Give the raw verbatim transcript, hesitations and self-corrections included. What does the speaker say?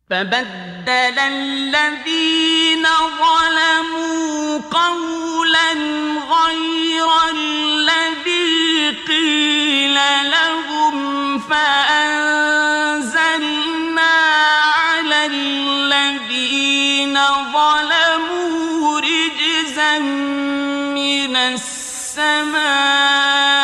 فبدل الذين ظلموا قولا غير الذي قيل لهم فأنزلنا على الذين ظلموا رجزا من السماء